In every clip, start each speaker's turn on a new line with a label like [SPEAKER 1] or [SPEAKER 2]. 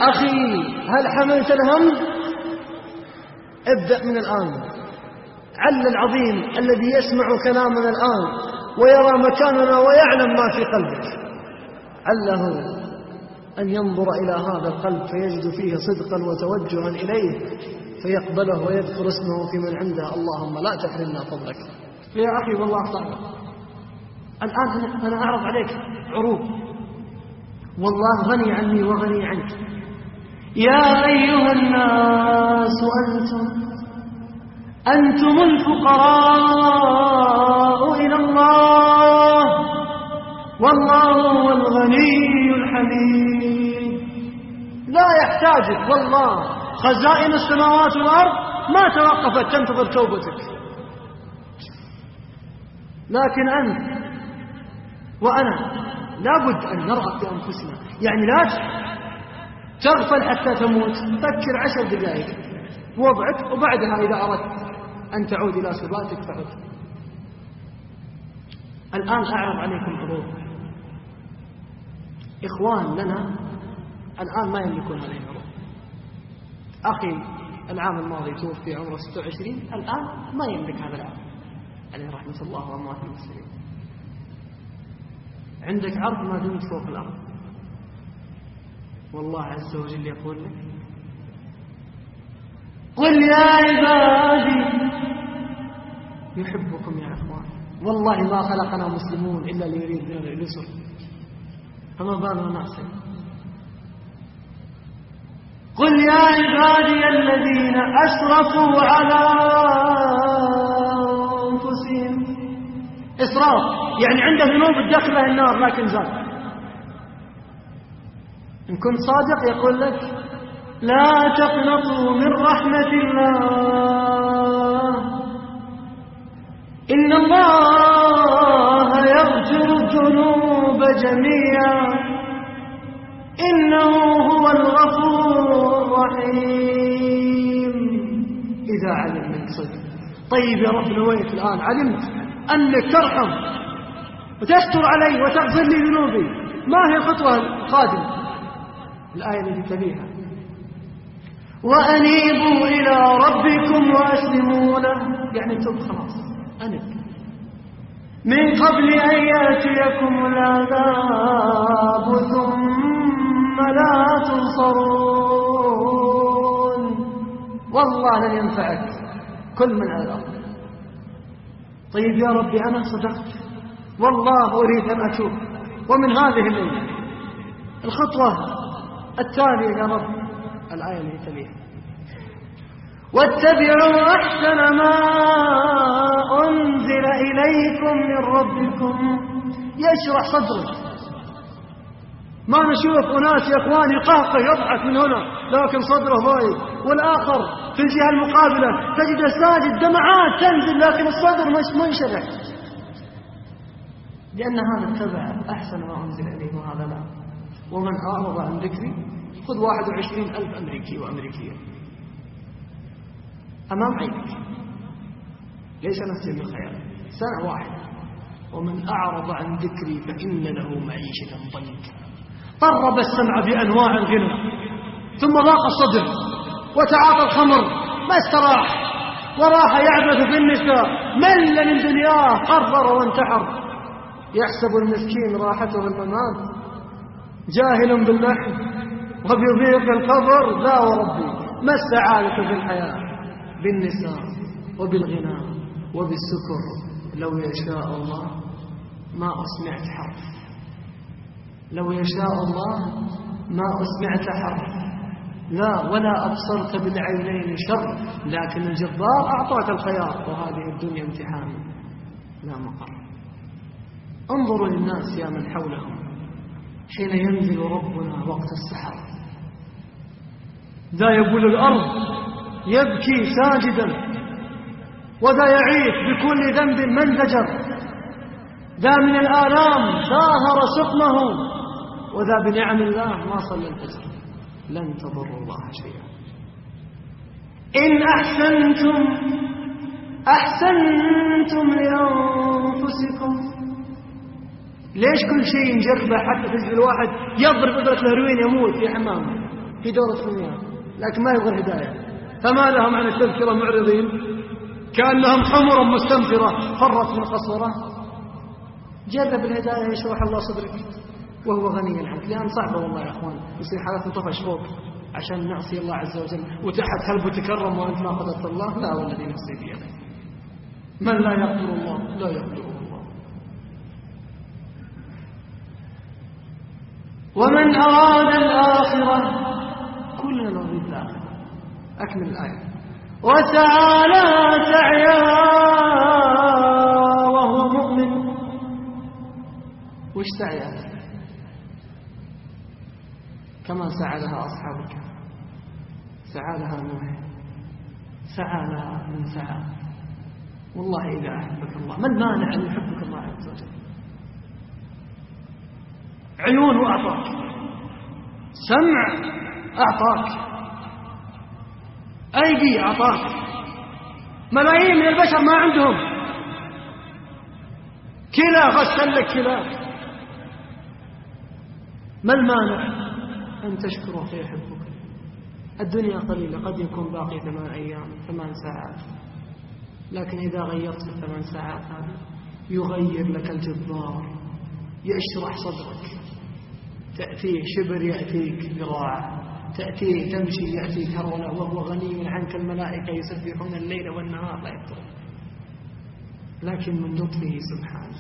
[SPEAKER 1] أخي هل حملت الهم؟ ابدأ من الآن. عل العظيم الذي يسمع كلامنا الآن ويرى مكاننا ويعلم ما في قلبك، عله أن ينظر إلى هذا القلب فيجد فيه صدقا وتوجها إليه فيقبله ويذكر اسمه في من عنده. اللهم لا تحرمنا فضلك. يا أخي والله أخطأنا. الآن أنا أعرض عليك عروض، والله غني عني وغني عنك. يا أيها الناس أنتم الفقراء إلى الله والله هو الغني الحميد. لا يحتاجك والله، خزائن السماوات والأرض ما توقفت تنتظر توبتك، لكن أنت وأنا لابد أن نرغب بأنفسنا. يعني لا تغفل حتى تموت، فكر 10 دقائق بوضعك، وبعدها إذا أردت أن تعود إلى صلاتك فعد. الآن أعرض عليكم عروض. إخوان لنا الآن ما يملكون هذه العروض. أخي العام الماضي توفي عمره 26، الآن ما يملك هذا العام عليه رحمة الله وأموات المسلمين. عندك عرض ما دمت فوق الأرض، والله عز وجل يقول لك: قل يا عبادي يحبكم يا أخوان. والله ما خلقنا مسلمون إلا ليريد لنا اليسر، فما بالنا نعصي. قل يا عبادي الذين أسرفوا على أنفسهم. إسراف يعني عنده ذنوب الداخله النار لكن زاد. إن كنت صادق يقول لك: لا تقنطوا من رحمة الله إن الله يغفر الذنوب جميعا إنه هو الغفور الرحيم. إذا علم منك صدق. طيب يا رب نويت الآن، علمت أنك ترحم وتستر علي وتغفر لي ذنوبي، ما هي الخطوة القادمة؟ الآية التي تليها: وأنيبوا إلى ربكم وأسلموا له. يعني تب خلاص، أنب من قبل أن يأتيكم العذاب ثم لا تنصرون. والله لن ينفعك كل من على الأرض. طيب يا ربي أنا صدقت والله أريد أن أتوب، ومن هذه الليلة. الخطوة التالية يا رب الآية اللي تليها: واتبعوا أحسن ما أنزل إليكم من ربكم. يشرح صدرك. ما نشوف أناس يا إخواني قهقه يضحك من هنا لكن صدره ضايق، والآخر في الجهة المقابلة تجد ساجد دمعات تنزل لكن الصدر مش منشرح، لأن هذا اتبع أحسن ما أنزل إليه وهذا لا. ومن أعرض عن ذكري خذ 21,000 أمريكي وأمريكية أمام عينك، ليس نفسي من خيال، سنة واحدة. ومن أعرض عن ذكري فإن له معيشة ضنكا. طرب السمع بأنواع الغنى ثم ضاق الصدر وتعاطى الخمر ما استراح وراح يعبث في النساء، مل من دنياه قرر وانتحر. يحسب المسكين راحته الممات جاهل باللحم وبضيق القبر. لا وربي ما السعادة في الحياة بالنساء وبالغنى وبالسكر. لو يشاء الله ما أسمعت حرف، لو يشاء الله ما أسمعت حرف، لا ولا أبصرت بالعينين شر، لكن الجبار أعطاك الخيار وهذه الدنيا امتحان لا مقر. انظروا للناس يا من حولهم حين ينزل ربنا وقت السحر، ذا يبول الأرض يبكي ساجدا، وذا يعيث بكل ذنب من زجر، ذا من الآلام ظاهر سقمه، وذا بنعم الله ما صلى الفجر. لن تضروا الله شيئا. إن أحسنتم لأنفسكم. ليش كل شيء نجربه حتى تجد الواحد يضرب إبرة الهروين يموت في حمامه؟ في دورة المياه، لكن ما يبغى الهداية. فما لهم عن التذكرة معرضين كأنهم حمر مستنفرة فرت من قصورة. جرب الهداية يشرح الله صدرك وهو غني عنك، لأن صعبة والله يا أخوان. يصير حالات مطفش فوق عشان نعصي الله عز وجل، وتحت هل بتكرم وأنت ما قدرت الله؟ لا والذي نفسي بيده. من لا يقدر الله لا يقدره الله. ومن أراد الآخرة، كلنا نريد الآخرة. أكمل الآية. وسعى لها سعيها وهو مؤمن. وش سعيها؟ كما سعى لها أصحاب الكهف، سعى لها نوح، سعى لها من سعى. والله إذا أحبك الله، ما المانع أن يحبك الله عز وجل؟ عيون وأعطاك، سمع أعطاك، أيدي أعطاك. ملايين من البشر ما عندهم كلا، غسل لك كلا. ما المانع أن تشكره فيحبك؟ الدنيا قليلة، قد يكون باقي 8 أيام 8 ساعات، لكن إذا غيرت في 8 ساعات هذه يغير لك الجبار، يشرح صدرك. تأتيه شبر يأتيك ذراع، تأتيه تمشي يأتيك هرولة، وهو غني عنك. الملائكة يسبحون الليل والنهار لا يفترون، لكن من لطفه سبحانه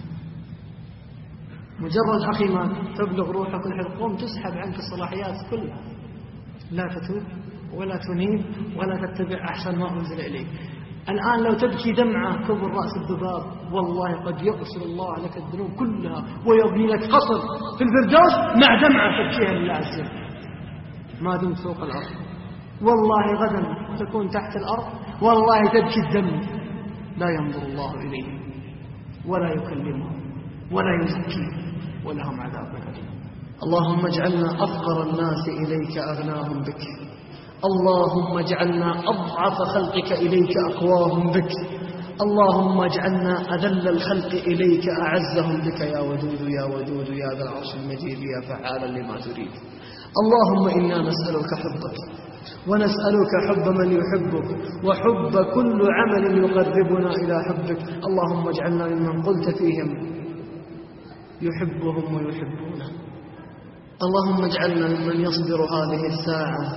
[SPEAKER 1] مجرد أخي ما تبلغ روحك الحلقوم تسحب عنك الصلاحيات كلها، لا تتوب ولا تنيب ولا تتبع أحسن ما أنزل إليك. الآن لو تبكي دمعة كبر رأس الذباب، والله قد يغفر الله لك الذنوب كلها ويبني لك قصر في الفردوس مع دمعة تبكيها لله عز وجل ما دمت فوق الأرض. والله غدا تكون تحت الأرض، والله تبكي الدم، لا ينظر الله إليه ولا يكلمه ولا يزكيه ولهم عذاب أليم. اللهم اجعلنا أفقر الناس إليك أغناهم بك، اللهم اجعلنا أضعف خلقك إليك أقواهم بك، اللهم اجعلنا أذل الخلق إليك أعزهم بك يا ودود يا ودود يا ذا العرش المجيد يا فعالا لما تريد. اللهم إنا نسألك حبك ونسألك حب من يحبك وحب كل عمل يقربنا إلى حبك. اللهم اجعلنا ممن قلت فيهم يحبهم ويحبونه. اللهم اجعلنا ممن يصبر هذه الساعة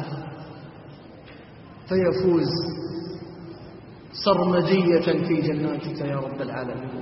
[SPEAKER 1] فيفوز سرمدية في جناتك يا رب العالمين.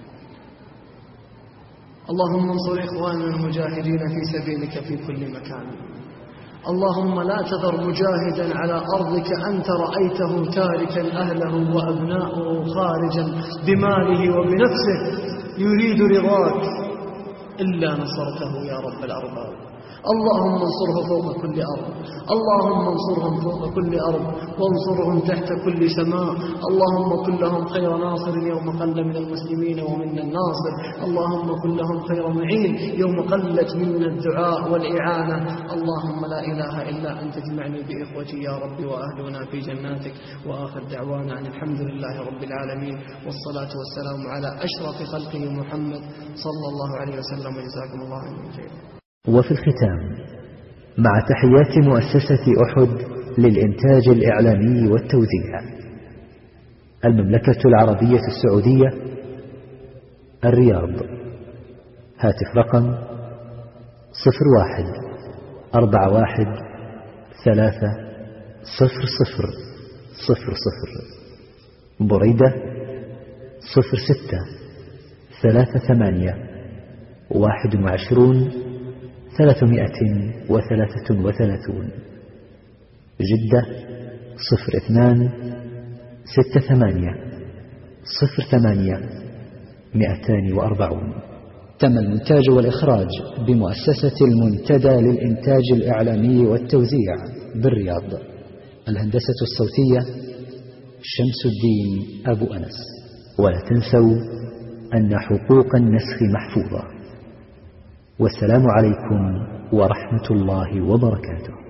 [SPEAKER 1] اللهم انصر إخواننا المجاهدين في سبيلك في كل مكان. اللهم لا تذر مجاهدا على أرضك أنت رأيته تاركا أهله وأبناؤه خارجا بماله وبنفسه يريد رضاك إلا نصرته يا رب الأرباب. اللهم انصره فوق كل أرض، اللهم انصرهم فوق كل أرض، وانصرهم تحت كل سماء. اللهم كن لهم خير ناصر يوم قل من المسلمين ومنا الناصر، اللهم كن لهم خير معين يوم قلت منا الدعاء والإعانة. اللهم لا إله إلا أنت اجمعني بإخوتي يا رب وأهلنا في جناتك. وآخر دعوانا أن الحمد لله رب العالمين، والصلاة والسلام على أشرف خلقه محمد صلى الله عليه وسلم، وجزاكم الله خيرا.
[SPEAKER 2] وفي الختام مع تحيات مؤسسة أحد للإنتاج الإعلامي والتوزيع، المملكة العربية السعودية، الرياض. هاتف رقم 01-41-300-00. بريدة 06-23-21-333. جدة 02-68-08-240. تم المونتاج والإخراج بمؤسسة المنتدى للإنتاج الإعلامي والتوزيع بالرياض. الهندسة الصوتية شمس الدين أبو أنس. ولا تنسوا أن حقوق النسخ محفوظة. والسلام عليكم ورحمة الله وبركاته.